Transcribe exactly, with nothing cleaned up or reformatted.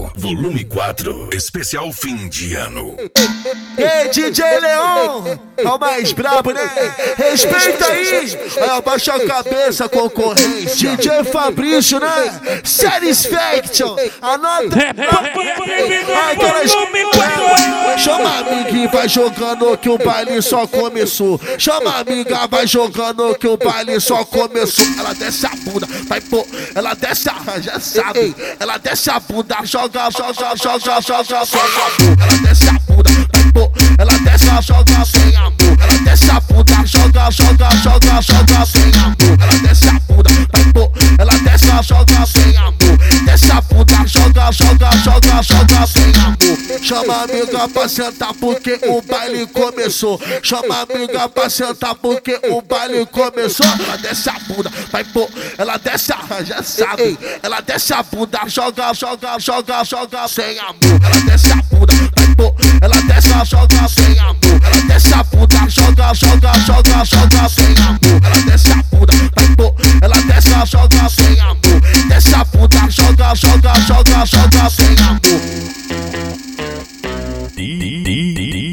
Natal, volume quatro, especial fim de ano. Ei, D J Leon, é o mais brabo, né? Respeita aí, aí abaixa a cabeça, concorrência. D J Fabrício, né? Satisfaction, anota. Ai, cara, chama a amiga e vai jogando que o baile só começou. Chama a amiga, vai jogando que o baile só começou. Ela desce a bunda, vai pô, ela desce a, já sabe. Ela desce a bunda, joga, joga, joga, joga, joga. Ela desce a bunda, vai pô, ela desce a joga sem amor. Ela desce a bunda, joga, joga, joga, joga sem amor. Ela desce a bunda, vai pô, ela desce a joga sem amor. Desce a bunda, joga, joga, joga, joga sem amor. Chama a amiga pra sentar porque o baile começou. Chama a amiga pra sentar porque o baile começou. Ela desce a bunda, vai pô, ela desce a, já sabe. Ela desce a bunda, joga, joga, joga, joga sem amor. Ela desce a bunda, vai pô, ela desce a joga sem amor. Ela desce a bunda, joga, joga, joga, joga sem amor. Ela desce a bunda, vai pô, ela desce a joga sem amor. Desce a bunda, joga, joga, joga, joga sem amor.